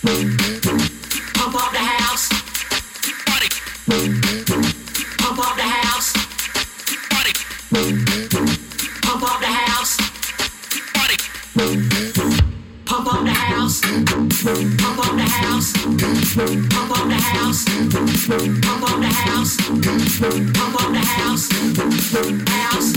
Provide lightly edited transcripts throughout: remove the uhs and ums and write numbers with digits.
Pump up the house. Pump up the house. Pump up the house. Pump up the house. Pump up the house. Pump up the house. Pump up the house. Pump up the house. House.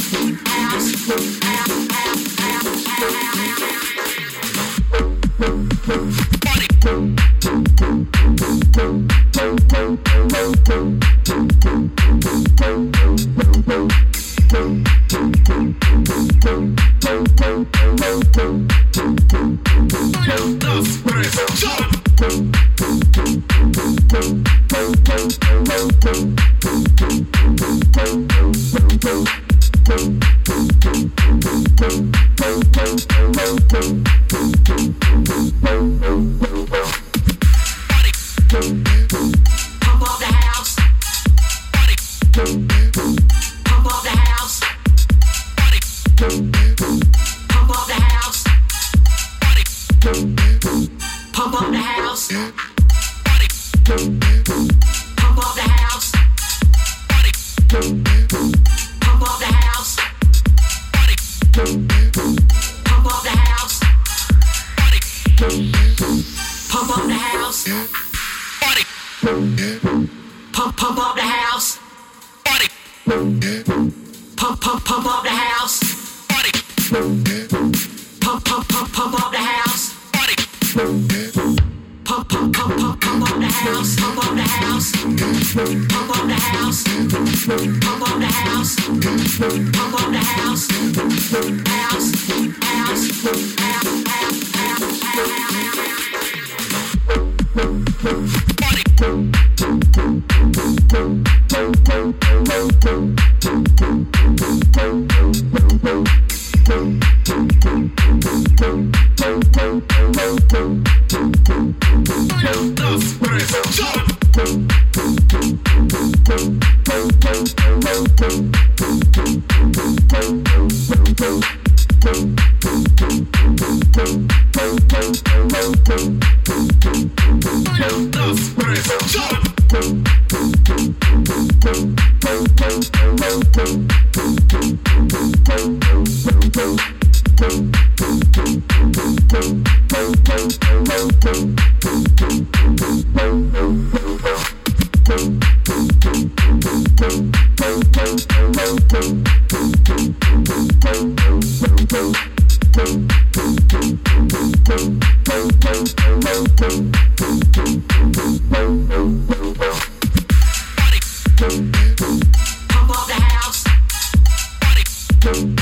Pump up the house.